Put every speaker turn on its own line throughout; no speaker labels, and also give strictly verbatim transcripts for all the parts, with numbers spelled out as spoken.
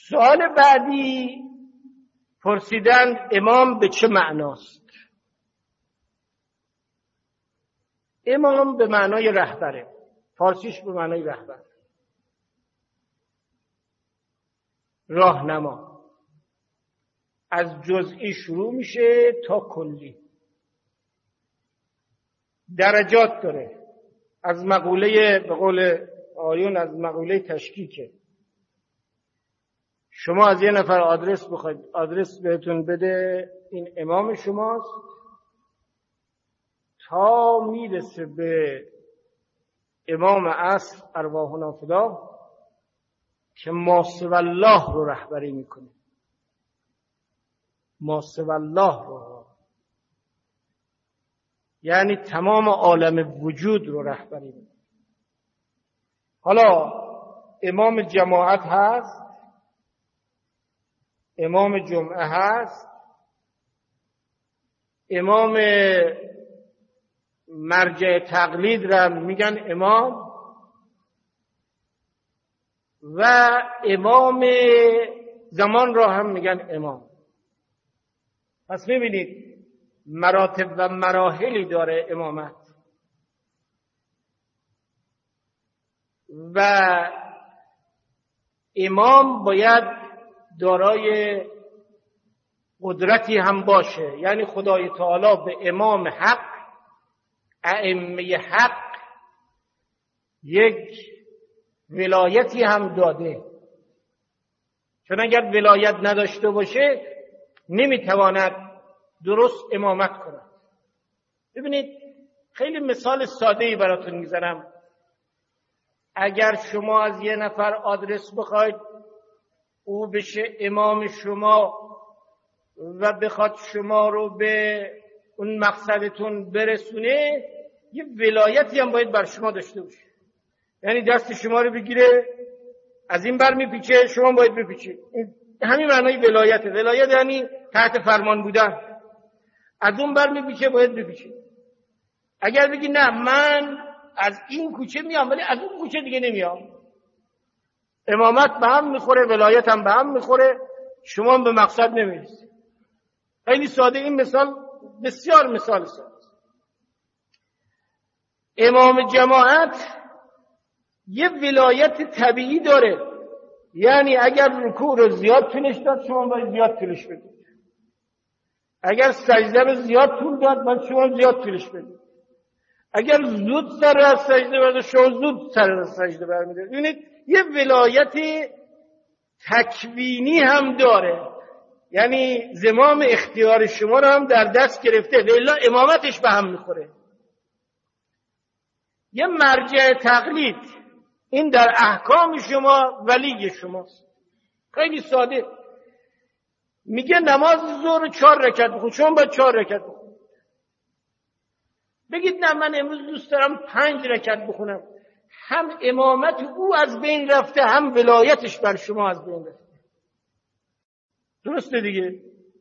سوال بعدی پرسیدن امام به چه معناست؟ امام به معنای رهبره، فارسیش به معنای رهبر، راهنما. از جزئی شروع میشه تا کلی، درجات داره. از مقوله، به قول آیون، از مقوله تشکیکه. شما از یه نفر آدرس بخواید آدرس بهتون بده، این امام شماست، تا میرسه به امام اصل ارواحنا فدا که ما سوی الله رو رهبری میکنه. ما سوی الله رو، یعنی تمام عالم وجود رو رهبری میکنه. حالا امام جماعت هست، امام جمعه هست، امام مرجع تقلید را میگن امام، و امام زمان را هم میگن امام. پس میبینید مراتب و مراحلی داره امامت. و امام باید دارای قدرتی هم باشه، یعنی خدای تعالی به امام حق، ائمه حق، یک ولایتی هم داده. چون اگر ولایت نداشته باشه نمیتواند درست امامت کند. ببینید خیلی مثال ساده‌ای براتون میزنم. اگر شما از یه نفر آدرس بخواید او بشه امام شما و بخواد شما رو به اون مقصدتون برسونه، یه ولایتی هم باید بر شما داشته باشه. یعنی دست شما رو بگیره، از این بر میپیچه، شما باید بپیچید. همین معنای ولایته. ولایت یعنی تحت فرمان بودن. از اون بر میپیچه، باید بپیچید. اگر بگی نه من از این کوچه میام ولی از اون کوچه دیگه نمیام، امامت به هم میخوره، ولایت هم به هم میخوره، شما به مقصد نمیرسید. خیلی ساده. این مثال بسیار مثال ساده. امام جماعت یه ولایت طبیعی داره، یعنی اگر رکوع رو زیاد طولش داد شما باید زیاد طولش بدید، اگر سجده رو زیاد طول داد باید شما زیاد طولش بدید، اگر زود سر از سجده برد شما زود سر از سجده برمیدارید. ببینید یه ولایت تکوینی هم داره، یعنی زمام اختیار شما رو هم در دست گرفته، والا امامتش به هم میخوره. یه مرجع تقلید، این در احکام شما ولی شماست. خیلی ساده. میگه نماز ظهر چهار رکعت بخون، شما باید چهار رکعت بخون. بگید نه من امروز دوست دارم پنج رکعت بخونم، هم امامت او از بین رفته، هم ولایتش بر شما از بین رفته. درسته دیگه؟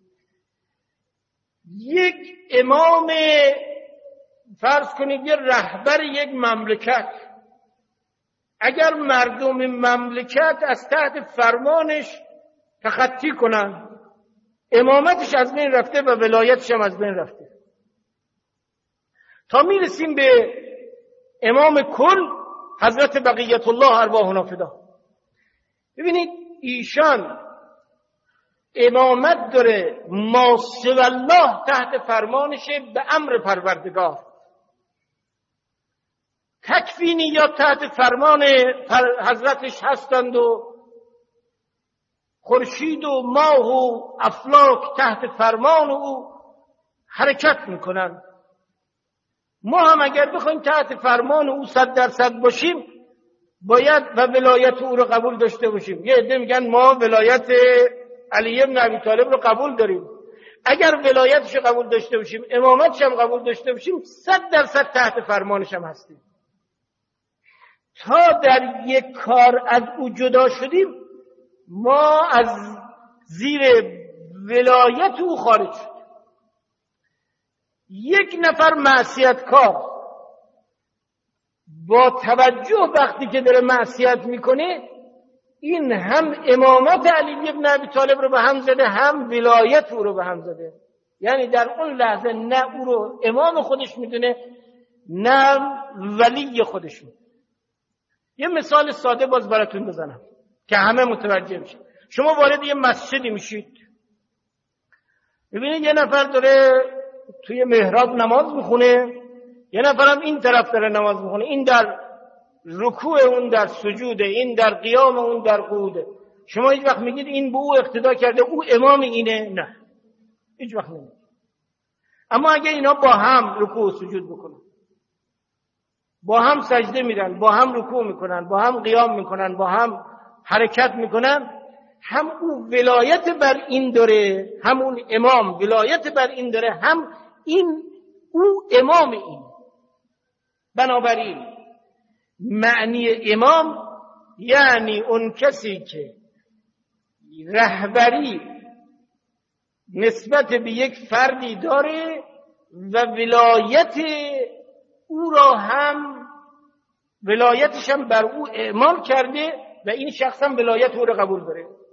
یک امام، فرض کنید یه رهبر یک مملکت، اگر مردم مملکت از تحت فرمانش تخطی کنن، امامتش از بین رفته و ولایتش هم از بین رفته. تا میرسیم به امام کل حضرت بقیت الله ارواحنا فدا. ببینید ایشان امامت داره، ما سوی الله تحت فرمانشه به امر پروردگار. تکوینیات تحت فرمان حضرتش هستند و خورشید و ماه و افلاک تحت فرمان او حرکت میکنن. ما هم اگر بخوایم تحت فرمان او صد درصد باشیم باید و ولایت او رو قبول داشته باشیم. یه عده میگن ما ولایت علی بن ابی طالب رو قبول داریم. اگر ولایتش رو قبول داشته باشیم، امامتش هم قبول داشته باشیم، صد درصد تحت فرمانش هم هستیم. تا در یک کار از او جدا شدیم ما از زیر ولایت او خارج شدیم. یک نفر معصیتکار با توجه وقتی که داره معصیت میکنه، این هم امامت علی بن ابی طالب رو به هم زده، هم ولایت او رو به هم زده. یعنی در اون لحظه نه او رو امام خودش میدونه، نه ولی خودش میدونه. یه مثال ساده باز براتون بزنم که همه متوجه بشن. شما وارد یه مسجدی میشید، ببینید یه نفر داره توی محراب نماز میخونه، یه نفرم این طرف داره نماز میخونه، این در رکوع، اون در سجوده، این در قیام، اون در قعوده. شما هیچ وقت میگید این به او اقتدا کرده، او امام اینه؟ نه، هیچ وقت نمیگید. اما اگه اینا با هم رکوع و سجود بکنن، با هم سجده میرن، با هم رکوع میکنن، با هم قیام میکنن، با هم حرکت میکنن، هم او ولایت بر این داره، همون امام ولایت بر این داره، هم این او امام این. بنابراین معنی امام یعنی اون کسی که رهبری نسبت به یک فردی داره و ولایت او را هم ولایتش هم بر او اعمال کرده و این شخص هم ولایت او را قبول داره.